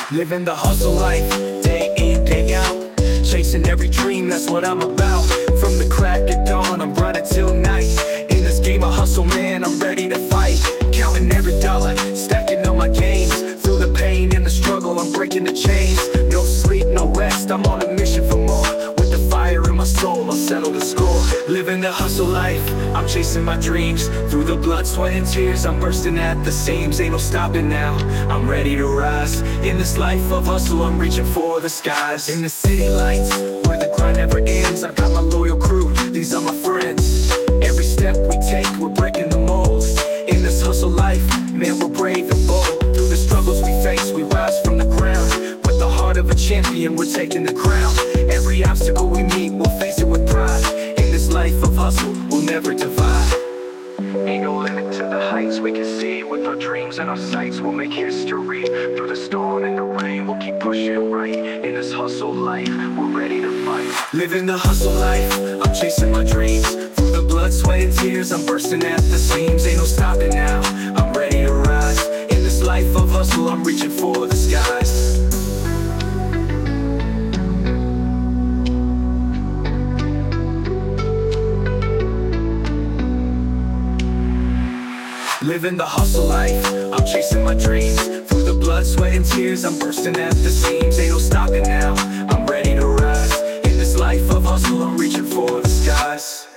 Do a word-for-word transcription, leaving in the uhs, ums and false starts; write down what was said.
Living the hustle life, day in, day out. Chasing every dream, that's what I'm about. From the crack of dawn, I'm running till night. In this game of hustle, man, I'm ready to fight. Counting every dollar, stacking on my gains. Through the pain and the struggle, I'm breaking the chains. No sleep, no rest, I'm on a mission for more. With the fire in my soul, I'll settle the score. Living the hustle life, I'm chasing my dreams. Through the blood, sweat, and tears, I'm bursting at the seams. Ain't no stopping now, I'm ready to rise. In this life of hustle, I'm reaching for the skies. In the city lights, where the grind never ends, I got my loyal crew, these are my friends. Every step we take, we're breaking the mold. In this hustle life, man, we're brave and bold. Through the struggles we face, we rise from the ground. With the heart of a champion, we're taking the crown. Every obstacle we meet, we'll face it with pride. In this life of hustle, we'll never divide. Ain't no limit to the heights we can see. With our dreams and our sights, we'll make history. Through the storm and the rain, we'll keep pushing right. In this hustle life, we're ready to fight. Living the hustle life, I'm chasing my dreams. Through the blood, sweat, and tears, I'm bursting at the seams. Ain't no stopping now, I'm ready to rise. In this life of hustle, I'm reaching for the skies. Living the hustle life, I'm chasing my dreams. Through the blood, sweat, and tears, I'm bursting at the seams. Ain't no stopping now, I'm ready to rise. In this life of hustle, I'm reaching for the skies.